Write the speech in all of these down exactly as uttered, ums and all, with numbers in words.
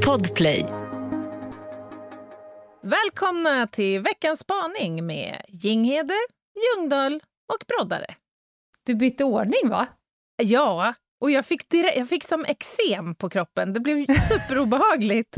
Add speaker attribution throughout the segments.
Speaker 1: Podplay.
Speaker 2: Välkomna till veckans spaning med Jinghede, Ljungdahl och Broddare.
Speaker 3: Du bytte ordning, va?
Speaker 2: Ja, och jag fick, direkt, jag fick som eksem på kroppen. Det blev superobehagligt.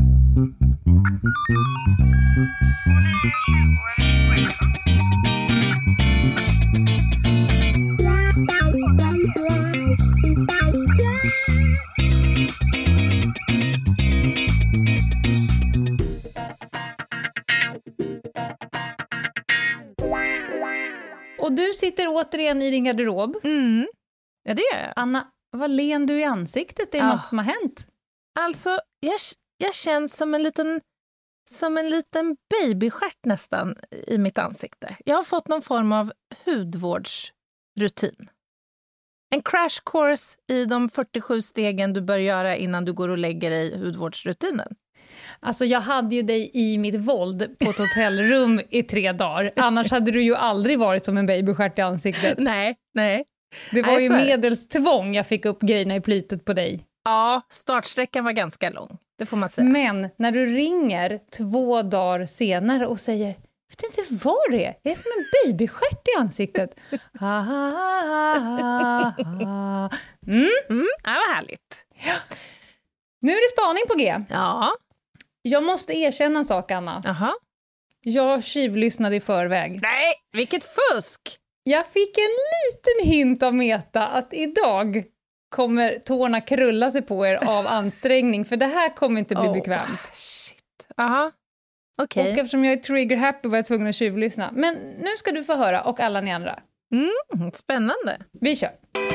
Speaker 3: Och du sitter återigen i din garderob.
Speaker 2: Mm. Ja, det gör jag.
Speaker 3: Anna, vad len du i ansiktet? Det är
Speaker 2: Ja.
Speaker 3: något som har hänt.
Speaker 2: Alltså, jag, jag känns som en liten, som en liten babystjärt nästan i mitt ansikte. Jag har fått någon form av hudvårdsrutin. En crash course i de fyrtiosju stegen du bör göra innan du går och lägger dig i hudvårdsrutinen.
Speaker 3: Alltså jag hade ju dig i mitt våld på ett hotellrum i tre dagar. Annars hade du ju aldrig varit som en babystjärt i ansiktet.
Speaker 2: Nej, nej.
Speaker 3: Det var
Speaker 2: Nej,
Speaker 3: ju
Speaker 2: så är det.
Speaker 3: medelstvång jag fick upp grejerna i plytet på dig.
Speaker 2: Ja, startsträckan var ganska lång. Det får man säga.
Speaker 3: Men när du ringer två dagar senare och säger, vet inte vad det är, jag är som en babystjärt i ansiktet. Ha, ha, ha, ha, ha. Mm.
Speaker 2: Mm, det var härligt.
Speaker 3: Nu är det spaning på G.
Speaker 2: Ja.
Speaker 3: Jag måste erkänna en sak, Anna.
Speaker 2: Jaha.
Speaker 3: Jag tjuvlyssnade i förväg.
Speaker 2: Nej, vilket fusk!
Speaker 3: Jag fick en liten hint av Meta att idag kommer tårna krulla sig på er av ansträngning. För det här kommer inte bli
Speaker 2: Oh,
Speaker 3: bekvämt.
Speaker 2: Shit. Aha. Okej.
Speaker 3: Och eftersom jag är trigger happy var jag tvungen att tjuvlyssna. Men nu ska du få höra, och alla ni andra.
Speaker 2: Mm, spännande.
Speaker 3: Vi kör.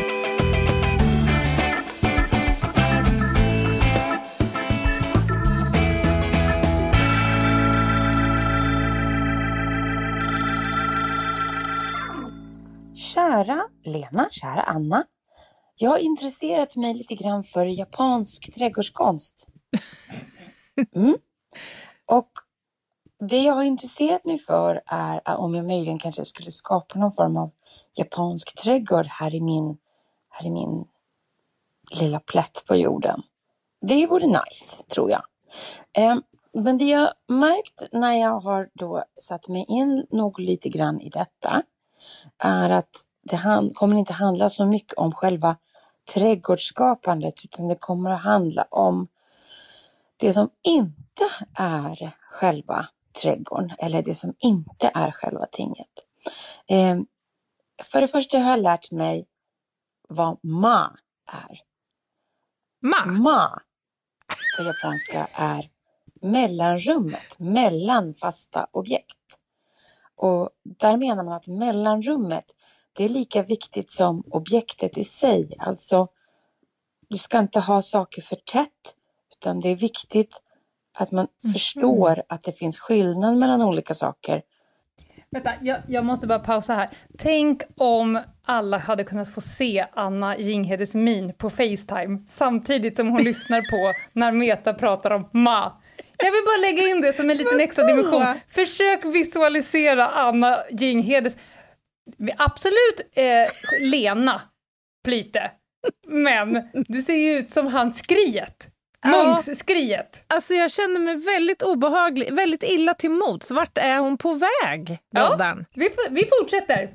Speaker 4: Kära Lena, kära Anna. Jag har intresserat mig lite grann för japansk trädgårdskonst. Mm. Och det jag har intresserat mig för är om jag möjligen kanske skulle skapa någon form av japansk trädgård här i min, här i min lilla plätt på jorden. Det vore nice, tror jag. Eh, men det jag märkt när jag har då satt mig in nog lite grann i detta är att det hand, kommer inte handla så mycket om själva trädgårdsskapandet, utan det kommer att handla om det som inte är själva trädgården, eller det som inte är själva tinget. Eh, för det första har jag lärt mig vad ma är.
Speaker 2: Ma.
Speaker 4: Ma på japanska är mellanrummet mellan fasta objekt. Och där menar man att mellanrummet, det är lika viktigt som objektet i sig. Alltså, du ska inte ha saker för tätt, utan det är viktigt att man mm. förstår att det finns skillnad mellan olika saker.
Speaker 3: Vänta, jag, jag måste bara pausa här. Tänk om alla hade kunnat få se Anna Jinghedes min på FaceTime samtidigt som hon lyssnar på när Meta pratar om ma. Jag vill bara lägga in det som en liten extra dimension. Försök visualisera Anna Jinghedes, absolut eh, Lena Plyte, men du ser ju ut som han skriet. Munks-skriet.
Speaker 2: Alltså jag känner mig väldigt obehaglig, väldigt illa till mots. Vart är hon på väg, Broddan?
Speaker 3: Ja, vi, vi fortsätter.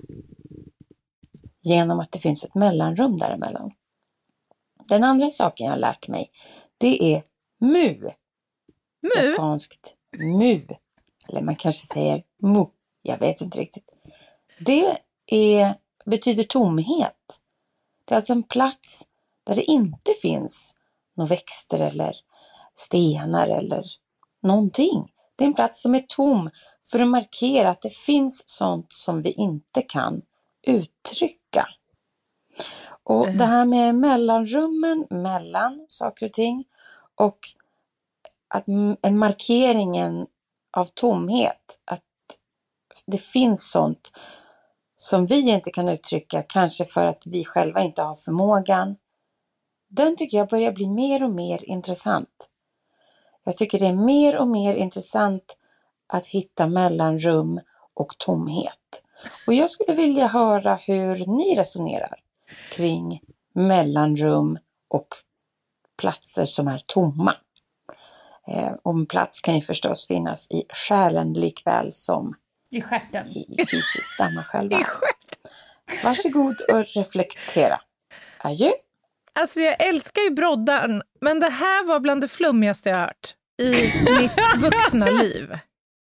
Speaker 4: Genom att det finns ett mellanrum däremellan. Den andra saken jag har lärt mig, det är mu.
Speaker 2: Mu?
Speaker 4: Japanskt mu. Eller man kanske säger mu. Jag vet inte riktigt. Det är, betyder tomhet. Det är alltså en plats där det inte finns några växter eller stenar eller någonting. Det är en plats som är tom för att markera att det finns sånt som vi inte kan uttrycka. Och mm. det här med mellanrummen mellan saker och ting och att en markeringen av tomhet, att det finns sånt som vi inte kan uttrycka, kanske för att vi själva inte har förmågan. Den tycker jag börjar bli mer och mer intressant. Jag tycker det är mer och mer intressant att hitta mellanrum och tomhet. Och jag skulle vilja höra hur ni resonerar kring mellanrum och platser som är tomma. Eh, och en plats kan ju förstås finnas i själen likväl som
Speaker 3: I stjärten.
Speaker 4: i fysiskt där man själv
Speaker 2: I
Speaker 4: är.
Speaker 2: stjärt.
Speaker 4: Varsågod och reflektera. Adjö.
Speaker 2: Alltså jag älskar ju broddarn, men det här var bland det flummigaste jag hört i mitt vuxna liv.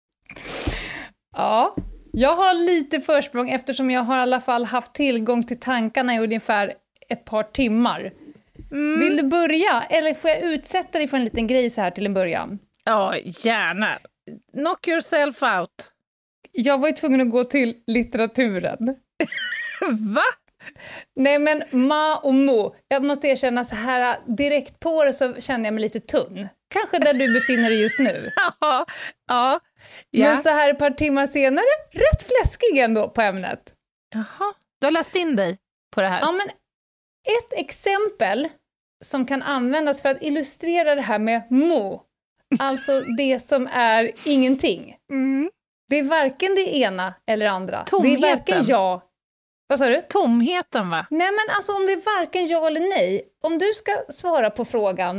Speaker 3: Ja, jag har lite försprång eftersom jag har i alla fall haft tillgång till tankarna i ungefär ett par timmar.
Speaker 2: Mm.
Speaker 3: Vill du börja? Eller får jag utsätta dig för en liten grej så här till en början?
Speaker 2: Ja, gärna. Knock yourself out.
Speaker 3: Jag var ju tvungen att gå till litteraturen.
Speaker 2: Va?
Speaker 3: Nej men ma och mo. Jag måste erkänna så här direkt på det så känner jag mig lite tunn. Kanske där du befinner dig just nu.
Speaker 2: Ja, ja. Ja.
Speaker 3: Men så här ett par timmar senare, rätt fläskig ändå på ämnet.
Speaker 2: Jaha, du har läst in dig på det här.
Speaker 3: Ja men ett exempel som kan användas för att illustrera det här med mo. Alltså det som är ingenting.
Speaker 2: Mm.
Speaker 3: Det är varken det ena eller andra.
Speaker 2: Tomheten.
Speaker 3: Det är varken ja. Vad sa du?
Speaker 2: Tomheten, va?
Speaker 3: Nej men alltså om det är varken ja eller nej. Om du ska svara på frågan.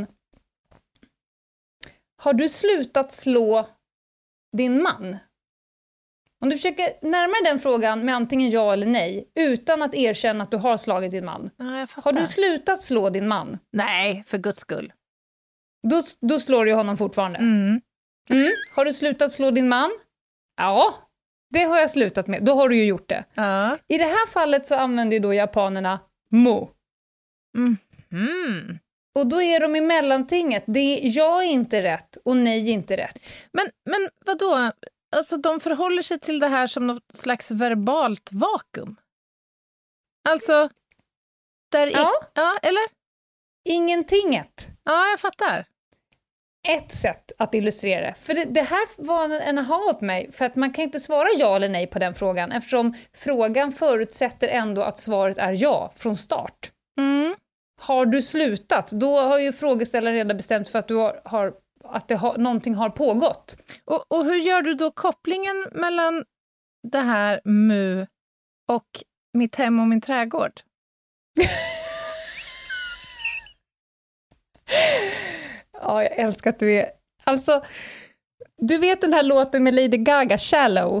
Speaker 3: Har du slutat slå din man? Om du försöker närma den frågan med antingen ja eller nej. Utan att erkänna att du har slagit din man.
Speaker 2: Ja, jag fattar.
Speaker 3: Har du slutat slå din man?
Speaker 2: Nej, för guds skull.
Speaker 3: Då, då slår du honom fortfarande.
Speaker 2: Mm.
Speaker 3: Mm. Har du slutat slå din man? Ja, det har jag slutat med. Då har du ju gjort det.
Speaker 2: Ja.
Speaker 3: I det här fallet så använder ju då japanerna mo.
Speaker 2: Mm. Mm.
Speaker 3: Och då är de i mellantinget. Det är ja inte rätt och nej inte rätt.
Speaker 2: Men, men vadå? Alltså de förhåller sig till det här som något slags verbalt vakuum. Alltså, där
Speaker 3: Ja.
Speaker 2: är, ja, eller?
Speaker 3: Ingentinget.
Speaker 2: Ja, jag fattar.
Speaker 3: Ett sätt att illustrera det. För det, det här var en, en aha på mig. För att man kan inte svara ja eller nej på den frågan. Eftersom frågan förutsätter ändå att svaret är ja från start.
Speaker 2: Mm.
Speaker 3: Har du slutat? Då har ju frågeställaren redan bestämt för att, du har, har, att det har, någonting har pågått.
Speaker 2: Och, och hur gör du då kopplingen mellan det här mu och mitt hem och min trädgård?
Speaker 3: Ja, jag älskar att du är... Alltså, du vet den här låten med Lady Gaga, Shallow?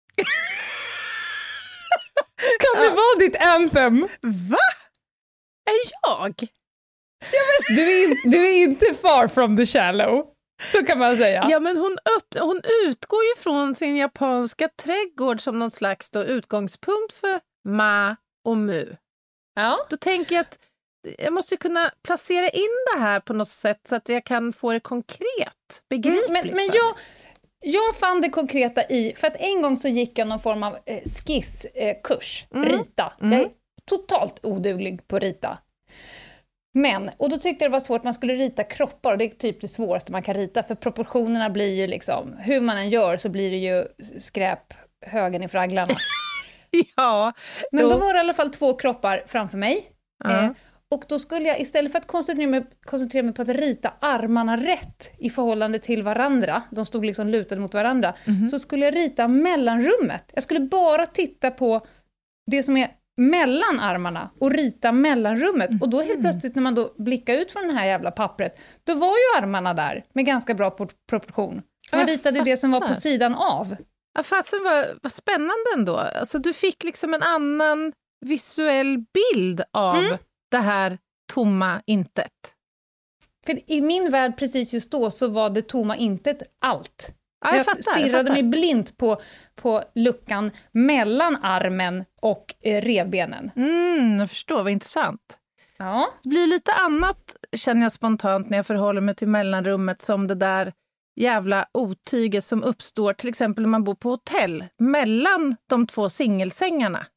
Speaker 3: Kan det vara ditt anthem?
Speaker 2: Va? Är jag?
Speaker 3: Du är, du är inte far from the shallow, så kan man säga.
Speaker 2: Ja, men hon, upp, hon utgår ju från sin japanska trädgård som någon slags då utgångspunkt för ma och mu.
Speaker 3: Ja.
Speaker 2: Då tänker jag att jag måste kunna placera in det här på något sätt så att jag kan få det konkret, begripligt.
Speaker 3: Men, men jag, jag fann det konkreta i, för att en gång så gick jag någon form av eh, skisskurs, eh,
Speaker 2: Mm.
Speaker 3: rita.
Speaker 2: Mm.
Speaker 3: Jag är totalt oduglig på att rita. Men, och då tyckte jag det var svårt, man skulle rita kroppar och det är typ det svåraste man kan rita, för proportionerna blir ju liksom, hur man än gör så blir det ju skräp högen i fragglarna.
Speaker 2: Ja.
Speaker 3: Men
Speaker 2: då-
Speaker 3: då var det i alla fall två kroppar framför mig.
Speaker 2: Ja.
Speaker 3: Eh, och då skulle jag, istället för att koncentrera mig, koncentrera mig på att rita armarna rätt i förhållande till varandra, de stod liksom lutade mot varandra,
Speaker 2: Mhm.
Speaker 3: så skulle jag rita mellanrummet. Jag skulle bara titta på det som är mellan armarna och rita mellanrummet. Och då helt plötsligt när man då blickar ut från det här jävla pappret, då var ju armarna där med ganska bra por- proportion. För jag
Speaker 2: Jag
Speaker 3: ritade det som var på
Speaker 2: fattar.
Speaker 3: sidan av.
Speaker 2: Ja, fasen vad, vad spännande ändå. Alltså, du fick liksom en annan visuell bild av
Speaker 3: Mm.
Speaker 2: det här tomma intet.
Speaker 3: För i min värld precis just då så var det tomma intet allt.
Speaker 2: Ja, jag,
Speaker 3: jag
Speaker 2: fattar, jag
Speaker 3: stirrade
Speaker 2: fattar.
Speaker 3: mig blint på, på luckan mellan armen och eh, revbenen.
Speaker 2: Mm, jag förstår, vad intressant.
Speaker 3: Ja.
Speaker 2: Det blir lite annat, känner jag spontant, när jag förhåller mig till mellanrummet, som det där jävla otyget som uppstår till exempel när man bor på hotell mellan de två singelsängarna.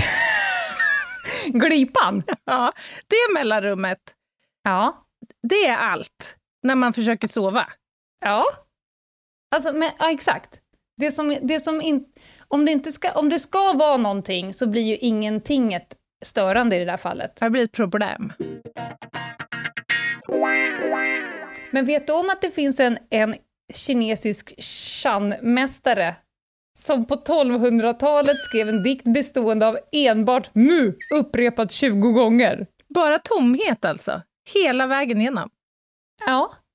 Speaker 3: Glipan.
Speaker 2: Ja, det mellanrummet,
Speaker 3: Ja.
Speaker 2: det är allt när man försöker sova.
Speaker 3: Ja. Alltså, men, ja, exakt. Det som, det som in, om, det inte ska, om det ska vara någonting så blir ju ingentinget störande i det där fallet.
Speaker 2: Det blir ett problem.
Speaker 3: Men vet du om att det finns en, en kinesisk shan-mästare som på tolvhundratalet skrev en dikt bestående av enbart mu upprepat tjugo gånger?
Speaker 2: Bara tomhet alltså, hela vägen igenom.
Speaker 3: Ja.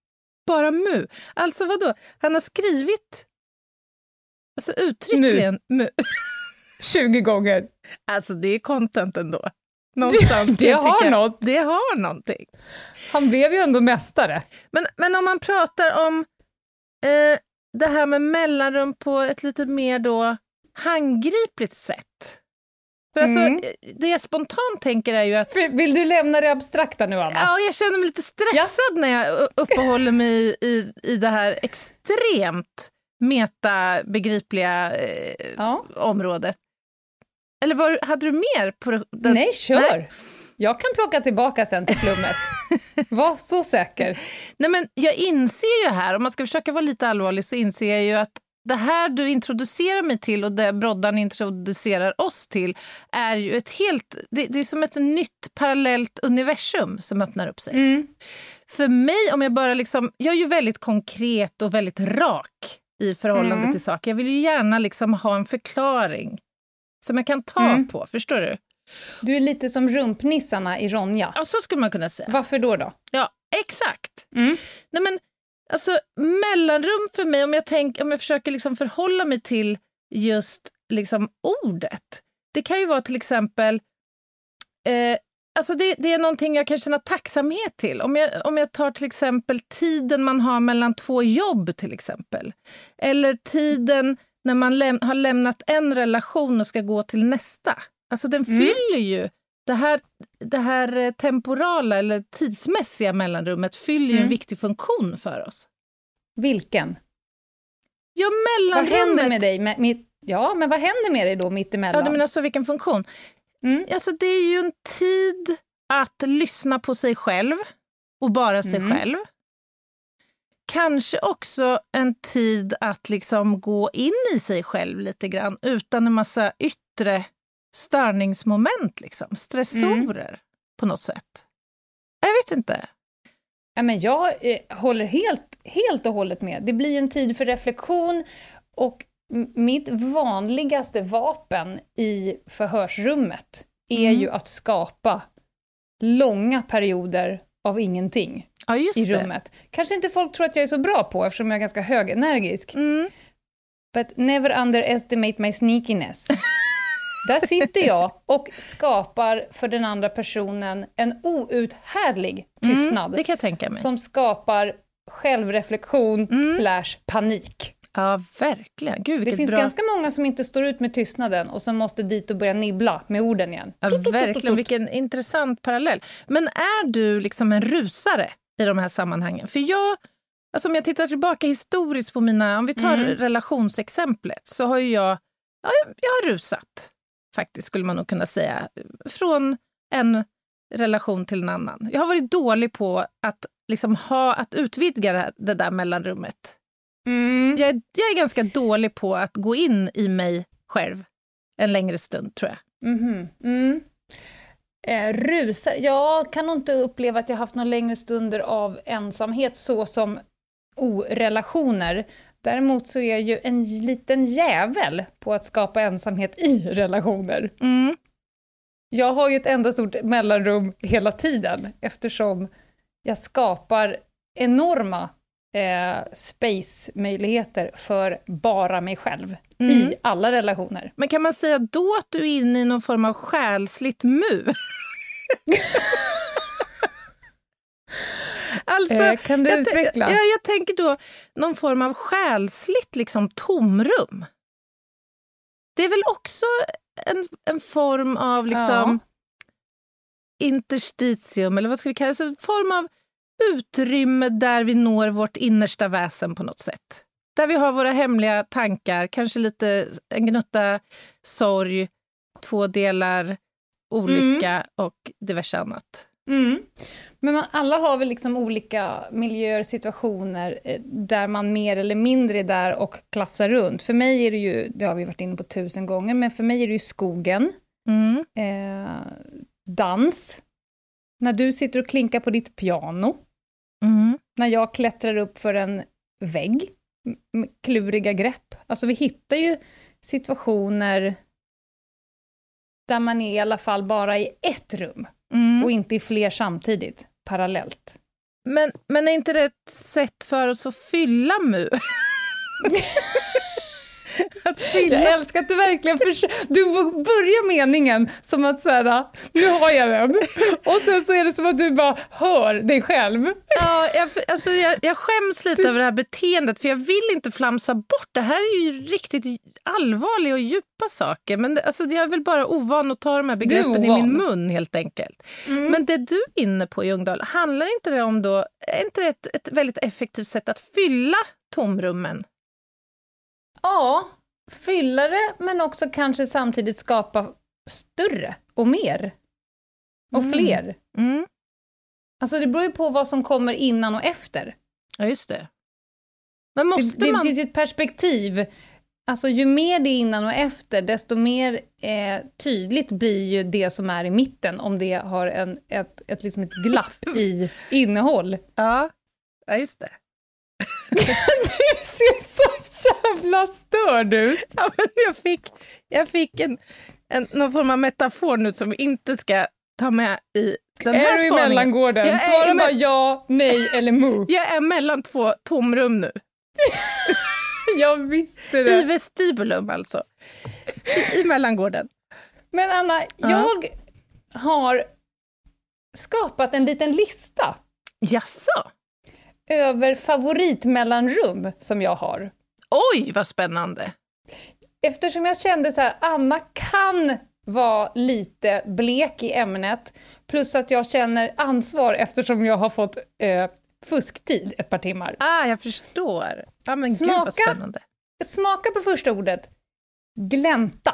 Speaker 2: Bara mu. Alltså vadå? Han har skrivit alltså uttryckligen mu. mu.
Speaker 3: tjugo gånger.
Speaker 2: Alltså det är content ändå. Någonstans
Speaker 3: det, det har tycka, något.
Speaker 2: Det har någonting.
Speaker 3: Han blev ju ändå mästare.
Speaker 2: Men, men om man pratar om eh, det här med mellanrum på ett lite mer då handgripligt sätt. För mm. alltså, det jag spontant tänker är ju att...
Speaker 3: Vill du lämna det abstrakta nu, Anna?
Speaker 2: Ja, jag känner mig lite stressad ja. när jag uppehåller mig i, i det här extremt metabegripliga eh, ja. området. Eller var, hade du mer på det?
Speaker 3: Nej, kör! Nej. Jag kan plocka tillbaka sen till flummet. Var så säker.
Speaker 2: Nej, men jag inser ju här, om man ska försöka vara lite allvarlig, så inser jag ju att det här du introducerar mig till och det Broddan introducerar oss till är ju ett helt, det, det är som ett nytt parallellt universum som öppnar upp sig. Mm. För mig, om jag bara liksom, jag är ju väldigt konkret och väldigt rak i förhållande mm. till saker. Jag vill ju gärna liksom ha en förklaring som jag kan ta mm. på, förstår du?
Speaker 3: Du är lite som rumpnissarna i Ronja.
Speaker 2: Ja, så skulle man kunna säga.
Speaker 3: Varför då då?
Speaker 2: Ja, exakt. Mm. Nej men, alltså mellanrum för mig, om jag, tänk, om jag försöker liksom förhålla mig till just liksom ordet. Det kan ju vara till exempel, eh, alltså det, det är någonting jag kan känna tacksamhet till. Om jag, om jag tar till exempel tiden man har mellan två jobb till exempel. Eller tiden när man läm- har lämnat en relation och ska gå till nästa. Alltså den mm. fyller ju, det här, det här temporala eller tidsmässiga mellanrummet fyller mm. ju en viktig funktion för oss.
Speaker 3: Vilken?
Speaker 2: Ja, mellanrummet.
Speaker 3: Vad händer med dig? Med, med, ja, men vad händer med dig då mitt emellan?
Speaker 2: Ja, du menar så vilken funktion? Mm. Alltså det är ju en tid att lyssna på sig själv och bara sig mm. själv. Kanske också en tid att liksom gå in i sig själv lite grann utan en massa yttre störningsmoment, liksom. Stressorer mm. på något sätt. Jag vet inte.
Speaker 3: Ja, men jag eh, håller helt, helt och hållet med. Det blir en tid för reflektion och m- mitt vanligaste vapen i förhörsrummet är mm. ju att skapa långa perioder av ingenting
Speaker 2: ja, just
Speaker 3: i
Speaker 2: det.
Speaker 3: rummet. Kanske inte folk tror att jag är så bra på eftersom jag är ganska högenergisk. Mm. But never underestimate my sneakiness. Där sitter jag och skapar för den andra personen en outhärdlig tystnad.
Speaker 2: Mm, det kan jag tänka mig.
Speaker 3: Som skapar självreflektion mm. slash panik.
Speaker 2: Ja, verkligen. Gud,
Speaker 3: det finns
Speaker 2: bra...
Speaker 3: ganska många som inte står ut med tystnaden och som måste dit och börja nibbla med orden igen.
Speaker 2: Ja, verkligen. Vilken intressant parallell. Men är du liksom en rusare i de här sammanhangen? För jag, alltså om jag tittar tillbaka historiskt på mina, om vi tar mm. relationsexemplet, så har ju jag, ja, jag, jag har rusat. Faktiskt skulle man nog kunna säga. Från en relation till en annan. Jag har varit dålig på att, liksom ha, att utvidga det, det där mellanrummet. Mm. Jag, jag är ganska dålig på att gå in i mig själv en längre stund, tror jag.
Speaker 3: Mm-hmm. Mm. Eh, rusar. Jag kan nog inte uppleva att jag haft någon längre stunder av ensamhet så som orelationer. Däremot så är jag ju en liten jävel på att skapa ensamhet i relationer. Mm. Jag har ju ett enda stort mellanrum hela tiden eftersom jag skapar enorma eh, space-möjligheter för bara mig själv mm. i alla relationer.
Speaker 2: Men kan man säga då att du är inne i någon form av själsligt mu? Alltså,
Speaker 3: eh, kan du
Speaker 2: jag,
Speaker 3: utveckla?
Speaker 2: Ja, jag tänker då någon form av själsligt liksom tomrum. Det är väl också en, en form av liksom ja. interstitium, eller vad ska vi kalla det? En form av utrymme där vi når vårt innersta väsen på något sätt. Där vi har våra hemliga tankar, kanske lite en gnutta sorg, två delar olycka mm. och diverse annat.
Speaker 3: Mm. Men man, alla har väl liksom olika miljöer, situationer eh, där man mer eller mindre är där och klafsar runt. För mig är det ju, det har vi varit inne på tusen gånger, men för mig är det ju skogen, mm. eh, dans, när du sitter och klinkar på ditt piano, mm. när jag klättrar upp för en vägg med kluriga grepp. Alltså vi hittar ju situationer där man är i alla fall bara i ett rum. Mm. Och inte i fler samtidigt, parallellt.
Speaker 2: Men, men är inte det ett sätt för oss att fylla mu? Att fylla.
Speaker 3: Jag älskar att du verkligen försöker. Du börjar meningen som att så här, nu har jag den. Och sen så är det som att du bara hör dig själv.
Speaker 2: Ja, jag, alltså jag, jag skäms lite du... över det här beteendet, för jag vill inte flamsa bort. Det här är ju riktigt allvarliga och djupa saker. Men det, alltså, jag är väl bara ovan att ta de här begreppen i min mun helt enkelt. Mm. Men det du är inne på, Ljungdahl, handlar inte det om då, är inte det ett, ett väldigt effektivt sätt att fylla tomrummen?
Speaker 3: Ja, fylla det, men också kanske samtidigt skapa större och mer. Och mm. fler.
Speaker 2: Mm.
Speaker 3: Alltså det beror ju på vad som kommer innan och efter.
Speaker 2: Ja, just det. Men måste
Speaker 3: det, det
Speaker 2: man...
Speaker 3: finns ju ett perspektiv. Alltså ju mer det är innan och efter, desto mer eh, tydligt blir ju det som är i mitten. Om det har en, ett, ett, liksom ett glapp i innehåll.
Speaker 2: Ja, ja just det.
Speaker 3: Du ser så jävla störd ut.
Speaker 2: Ja, men jag fick, jag fick en, en, någon form av metafor nu som vi inte ska ta med i den här spaningen.
Speaker 3: Är du i mellangården? Svara bara ja, nej eller mu.
Speaker 2: Jag är mellan två tomrum nu.
Speaker 3: Jag visste det.
Speaker 2: I vestibulum alltså. I, i mellangården.
Speaker 3: Men Anna, ja. jag har skapat en liten lista.
Speaker 2: Jaså?
Speaker 3: Över favoritmellanrum som jag har.
Speaker 2: Oj, vad spännande.
Speaker 3: Eftersom jag kände så här, Anna kan vara lite blek i ämnet. Plus att jag känner ansvar eftersom jag har fått eh, fusktid ett par timmar.
Speaker 2: Ah, jag förstår. Ja, men
Speaker 3: smaka,
Speaker 2: gud vad spännande.
Speaker 3: Smaka på första ordet. Glänta.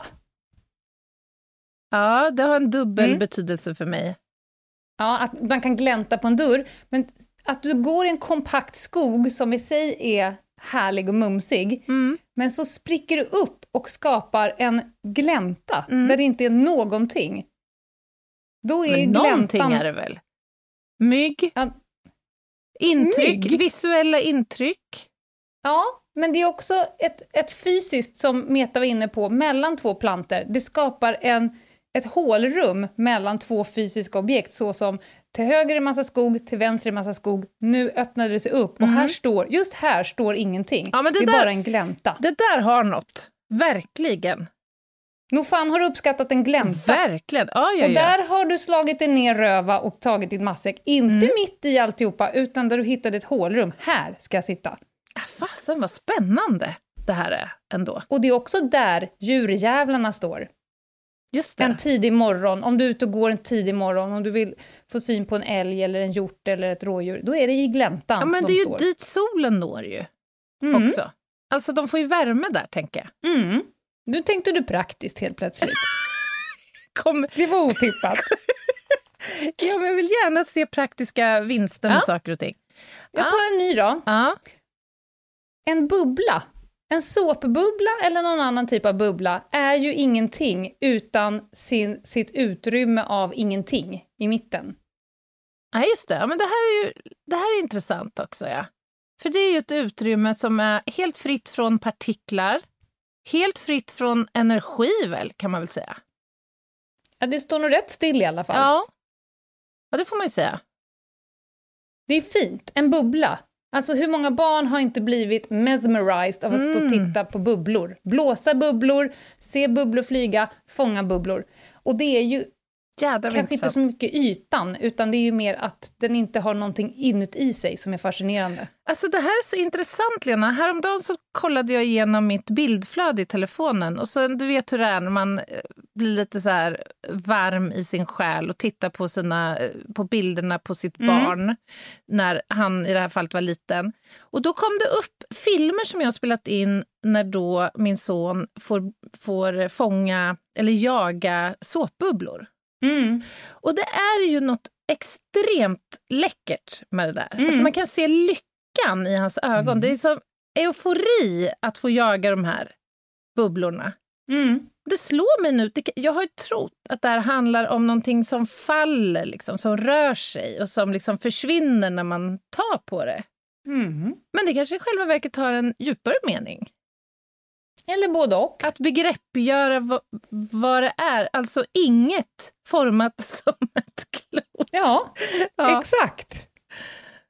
Speaker 2: Ja, det har en dubbel
Speaker 3: mm.
Speaker 2: betydelse för mig.
Speaker 3: Ja, att man kan glänta på en dörr. Men att du går i en kompakt skog som i sig är härlig och mumsig.
Speaker 2: Mm.
Speaker 3: Men så spricker du upp och skapar en glänta.
Speaker 2: Mm.
Speaker 3: Där det inte är någonting. Då är
Speaker 2: men
Speaker 3: gläntan...
Speaker 2: någonting är det väl? Mygg?
Speaker 3: Ja.
Speaker 2: Intryck?
Speaker 3: Mygg.
Speaker 2: Visuella intryck?
Speaker 3: Ja, men det är också ett, ett fysiskt, som Meta var inne på, mellan två planter. Det skapar en, ett hålrum mellan två fysiska objekt, så som till höger är massa skog, till vänster är massa skog. Nu öppnade det sig upp och
Speaker 2: mm.
Speaker 3: här står, just här står ingenting.
Speaker 2: Ja, men det
Speaker 3: det är
Speaker 2: där,
Speaker 3: bara en glänta.
Speaker 2: Det där har något, verkligen.
Speaker 3: Nog fan har du uppskattat en glänta.
Speaker 2: Verkligen, ja, ja, ja.
Speaker 3: Och där har du slagit dig ner röva och tagit din matsäck. Inte mm. mitt i alltihopa, utan där du hittade ett hålrum. Här ska jag sitta.
Speaker 2: Fasen, vad spännande det här är ändå.
Speaker 3: Och det är också där djurjävlarna står.
Speaker 2: Just det.
Speaker 3: En tidig morgon, om du är ute och går en tidig morgon, om du vill få syn på en älg eller en hjort eller ett rådjur, då är det i gläntan.
Speaker 2: Ja, men
Speaker 3: de
Speaker 2: det är
Speaker 3: står.
Speaker 2: ju dit solen når ju
Speaker 3: mm.
Speaker 2: också. Alltså de får ju värme där, tänker jag.
Speaker 3: Mm. Nu tänkte du praktiskt helt plötsligt.
Speaker 2: Kom.
Speaker 3: Det var otippat.
Speaker 2: Ja, men jag vill gärna se praktiska vinster med ja. saker och ting.
Speaker 3: Jag tar en ny då.
Speaker 2: Ja.
Speaker 3: En bubbla. En såpbubbla eller någon annan typ av bubbla är ju ingenting utan sin, sitt utrymme av ingenting i mitten.
Speaker 2: Ja, just det. Ja, men det här är ju det här är intressant också, ja. För det är ju ett utrymme som är helt fritt från partiklar, helt fritt från energi väl, kan man väl säga.
Speaker 3: Ja, det står nog rätt still i alla fall.
Speaker 2: Ja, ja det får man ju säga.
Speaker 3: Det är fint, en bubbla. Alltså hur många barn har inte blivit mesmerized av att stå och titta på bubblor? Blåsa bubblor, se bubblor flyga, fånga bubblor. Och det är ju
Speaker 2: Jädra
Speaker 3: kanske inte så mycket ytan, utan det är ju mer att den inte har någonting inuti sig som är fascinerande.
Speaker 2: Alltså det här är så intressant, Lena. Häromdagen så kollade jag igenom mitt bildflöde i telefonen. Och så, du vet hur det är när man blir lite så här varm i sin själ och tittar på, sina, på bilderna på sitt mm. barn när han i det här fallet var liten. Och då kom det upp filmer som jag har spelat in när då min son får, får fånga eller jaga såpbubblor.
Speaker 3: Mm.
Speaker 2: Och det är ju något extremt läckert med det där.
Speaker 3: Mm.
Speaker 2: Alltså man kan se lyckan i hans ögon.
Speaker 3: Mm.
Speaker 2: Det är som eufori att få jaga de här bubblorna.
Speaker 3: Mm.
Speaker 2: Det slår mig nu. Jag har ju trott att det här handlar om någonting som faller, liksom, som rör sig och som liksom försvinner när man tar på det.
Speaker 3: Mm.
Speaker 2: Men det kanske i själva verket har en djupare mening.
Speaker 3: Eller både och.
Speaker 2: Att begreppgöra vad, vad det är. Alltså inget format som ett klot.
Speaker 3: Ja, ja, exakt.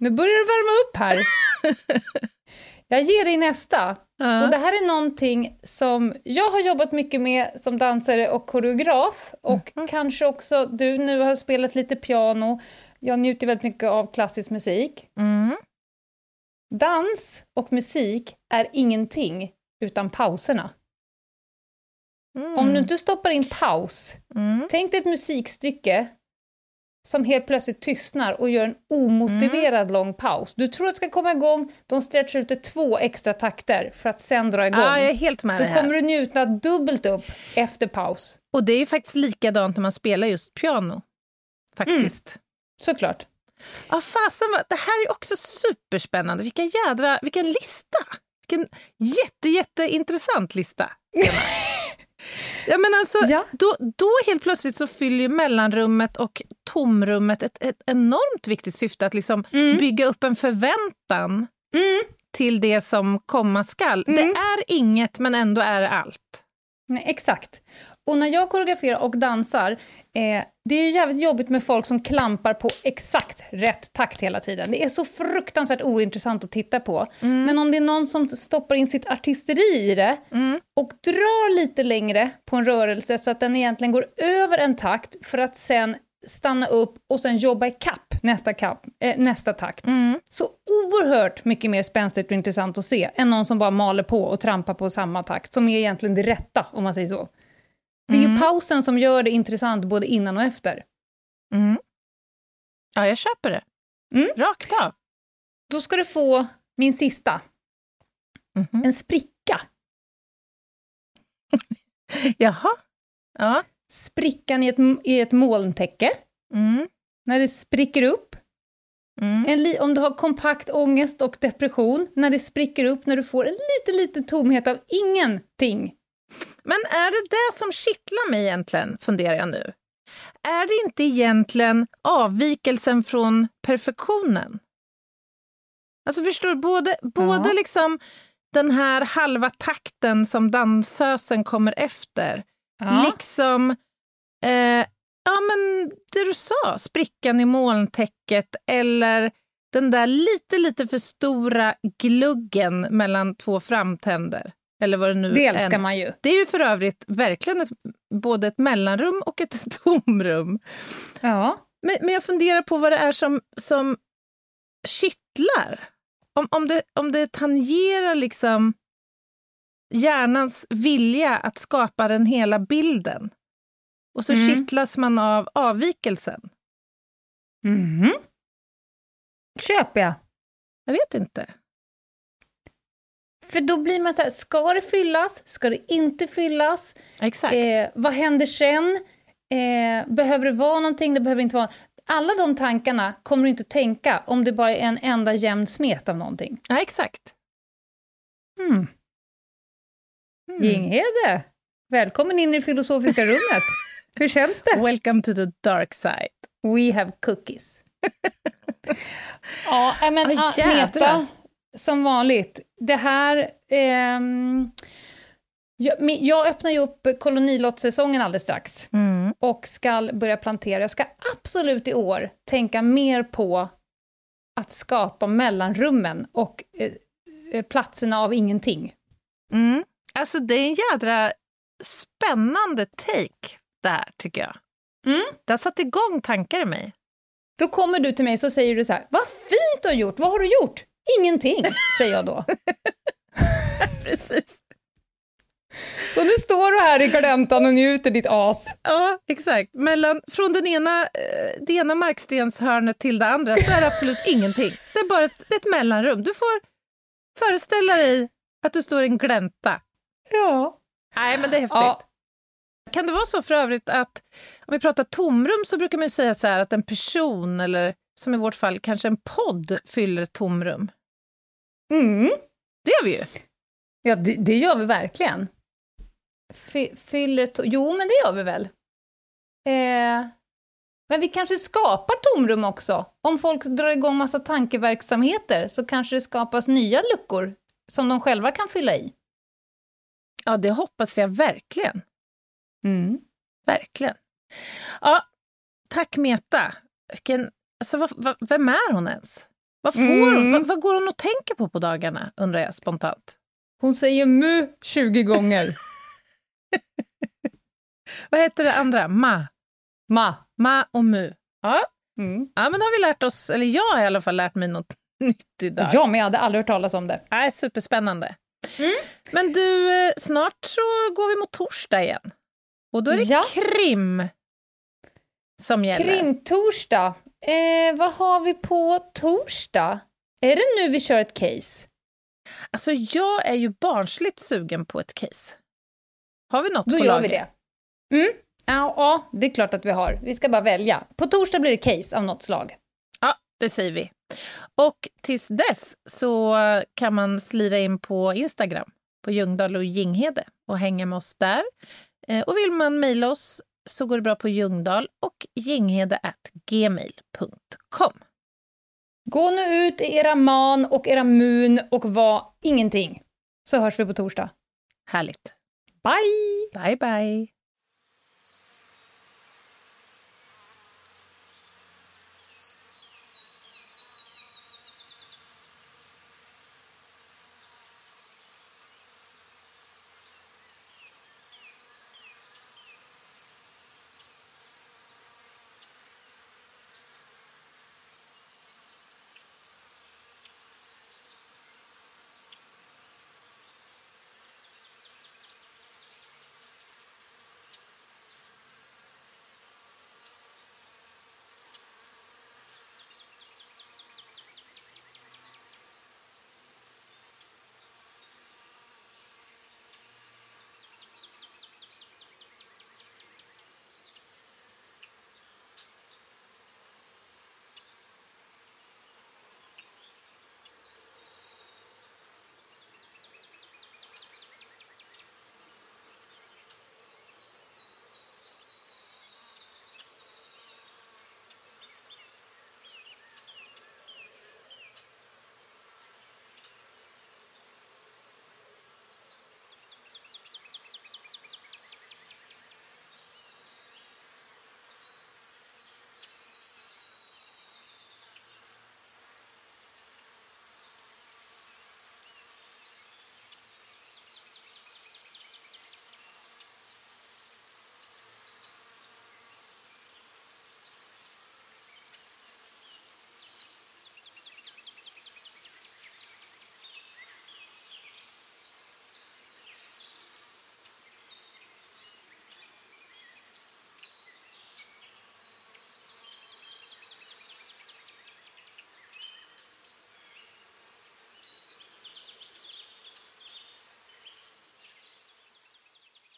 Speaker 3: nu börjar det värma upp här. Jag ger dig nästa.
Speaker 2: Ja.
Speaker 3: Och det här är någonting som jag har jobbat mycket med som dansare och koreograf. Och
Speaker 2: Mm.
Speaker 3: kanske också du nu har spelat lite piano. Jag njuter väldigt mycket av klassisk musik.
Speaker 2: Mm.
Speaker 3: Dans och musik är ingenting utan pauserna.
Speaker 2: Mm.
Speaker 3: Om du inte stoppar in paus,
Speaker 2: Mm.
Speaker 3: tänk dig ett musikstycke som helt plötsligt tystnar och gör en omotiverad mm. lång paus. Du tror att det ska komma igång, de stretchar ut det två extra takter för att sen dra igång.
Speaker 2: Ja, jag är helt med
Speaker 3: Då
Speaker 2: det här.
Speaker 3: kommer du njuta dubbelt upp efter paus.
Speaker 2: Och det är ju faktiskt likadant när man spelar just piano. Faktiskt.
Speaker 3: Mm. Såklart.
Speaker 2: Ja, fasen, det här är också superspännande. Vilka jädra, vilken lista! Vilken jätte, jätteintressant lista. Ja, men alltså,
Speaker 3: ja.
Speaker 2: då, då helt plötsligt så fyller ju mellanrummet och tomrummet ett, ett enormt viktigt syfte att liksom
Speaker 3: mm.
Speaker 2: bygga upp en förväntan
Speaker 3: mm.
Speaker 2: till det som komma skall.
Speaker 3: Mm.
Speaker 2: Det är inget, men ändå är det allt.
Speaker 3: Nej, exakt. Och när jag koreograferar och dansar, eh, det är ju jävligt jobbigt med folk som klampar på exakt rätt takt hela tiden. Det är så fruktansvärt ointressant att titta på.
Speaker 2: Mm.
Speaker 3: Men om det är någon som stoppar in sitt artisteri i det
Speaker 2: mm.
Speaker 3: och drar lite längre på en rörelse så att den egentligen går över en takt för att sen stanna upp och sen jobba i kapp nästa, kapp, eh, nästa takt.
Speaker 2: Mm.
Speaker 3: Så oerhört mycket mer spänstigt och intressant att se än någon som bara maler på och trampar på samma takt, som är egentligen det rätta, om man säger så. Det är
Speaker 2: Mm.
Speaker 3: ju pausen som gör det intressant både innan och efter.
Speaker 2: Mm. Ja, jag köper det.
Speaker 3: Mm.
Speaker 2: Rakt av.
Speaker 3: Då ska du få min sista.
Speaker 2: Mm-hmm.
Speaker 3: En spricka.
Speaker 2: Jaha. Ja.
Speaker 3: Sprickan i ett, i ett molntäcke.
Speaker 2: Mm.
Speaker 3: När det spricker upp.
Speaker 2: Mm.
Speaker 3: En li- om du har kompakt ångest och depression. När det spricker upp, när du får en lite, lite tomhet av ingenting.
Speaker 2: Men är det det som kittlar mig egentligen, funderar jag nu? Är det inte egentligen avvikelsen från perfektionen? Alltså förstår du, både, både
Speaker 3: Ja.
Speaker 2: liksom den här halva takten som dansösen kommer efter,
Speaker 3: Ja.
Speaker 2: liksom, eh, ja men det du sa, sprickan i molntäcket eller den där lite, lite för stora gluggen mellan två framtänder. Eller vad det nu
Speaker 3: Det älskar
Speaker 2: än.
Speaker 3: man ju.
Speaker 2: Det är ju för övrigt verkligen ett, både ett mellanrum och ett tomrum.
Speaker 3: Ja.
Speaker 2: Men, men jag funderar på vad det är som, som kittlar. Om, om, det, om det tangerar liksom hjärnans vilja att skapa den hela bilden. Och så
Speaker 3: Mm.
Speaker 2: kittlas man av avvikelsen.
Speaker 3: Mhm. Köper jag.
Speaker 2: Jag vet inte.
Speaker 3: För då blir man så här, ska det fyllas? Ska det inte fyllas?
Speaker 2: Exakt.
Speaker 3: Eh, vad händer sen? Eh, behöver det vara någonting? Det behöver inte vara. Alla de tankarna kommer du inte tänka om det bara är en enda jämn smet av någonting.
Speaker 2: Ja, exakt.
Speaker 3: Hmm.
Speaker 2: Mm.
Speaker 3: Jinghede, välkommen in i det filosofiska rummet. Hur känns det?
Speaker 2: Welcome to the dark side.
Speaker 3: We have cookies. Ja, men
Speaker 2: Oj,
Speaker 3: ah,
Speaker 2: jädrar.
Speaker 3: Meta, som vanligt. Det här... ehm, jag, men jag öppnar ju upp kolonilottssäsongen alldeles strax.
Speaker 2: Mm.
Speaker 3: Och ska börja plantera. Jag ska absolut i år tänka mer på att skapa mellanrummen och eh, platserna av ingenting.
Speaker 2: Mm. Alltså det är en jädra spännande take där, tycker jag.
Speaker 3: Mm.
Speaker 2: Det har satt igång tankar i mig.
Speaker 3: Då kommer du till mig så säger du så här: vad fint du har gjort, vad har du gjort? Ingenting, säger jag då.
Speaker 2: Precis.
Speaker 3: Så nu står du här i gläntan och njuter ditt as.
Speaker 2: Ja, exakt. Mellan, från den ena, eh, det ena markstenshörnet till det andra så är det absolut ingenting. Det är bara ett, det är ett mellanrum. Du får föreställa dig att du står i en glänta.
Speaker 3: Ja.
Speaker 2: Nej, men det är häftigt.
Speaker 3: Ja.
Speaker 2: Kan det vara så för övrigt att om vi pratar tomrum så brukar man ju säga så här att en person eller som i vårt fall kanske en podd fyller tomrum.
Speaker 3: Mm.
Speaker 2: Det gör vi ju.
Speaker 3: Ja, det, det gör vi verkligen. Fy, fyller to- jo, men det gör vi väl. Eh, men vi kanske skapar tomrum också. Om folk drar igång massa tankeverksamheter så kanske det skapas nya luckor som de själva kan fylla i.
Speaker 2: Ja, det hoppas jag verkligen.
Speaker 3: Mm.
Speaker 2: Verkligen. Ja, tack Meta. Vilken, alltså, vad, vad, vem är hon ens? Vad, får
Speaker 3: Mm.
Speaker 2: hon, vad, vad går hon och tänker på på dagarna, undrar jag spontant.
Speaker 3: Hon säger mu tjugo gånger.
Speaker 2: Vad heter det andra? Ma.
Speaker 3: Ma.
Speaker 2: Ma och mu. Ja,
Speaker 3: Mm.
Speaker 2: ja men då har vi lärt oss, eller jag har i alla fall lärt mig något nytt idag.
Speaker 3: Ja, men jag hade aldrig hört talas om det.
Speaker 2: Nej, superspännande.
Speaker 3: Mm.
Speaker 2: Men du, eh, snart så går vi mot torsdag igen. Och då är det
Speaker 3: Ja.
Speaker 2: krim som gäller.
Speaker 3: Krimtorsdag. Eh, vad har vi på torsdag? Är det nu vi kör ett case?
Speaker 2: Alltså jag är ju barnsligt sugen på ett case. Har vi något
Speaker 3: Då
Speaker 2: på
Speaker 3: gör
Speaker 2: lager?
Speaker 3: vi det. Mm. Ja, ja, det är klart att vi har. Vi ska bara välja. På torsdag blir det case av något slag.
Speaker 2: Ja, det säger vi. Och tills dess så kan man slira in på Instagram, på Ljungdahl och Ginghede och hänga med oss där. Eh, och vill man mejla oss så går det bra på Ljungdahl och ginghede at gmail punkt com.
Speaker 3: Gå nu ut i era man och era mun och var ingenting. Så hörs vi på torsdag.
Speaker 2: Härligt.
Speaker 3: Bye!
Speaker 2: Bye, bye.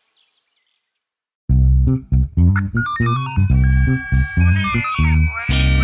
Speaker 1: When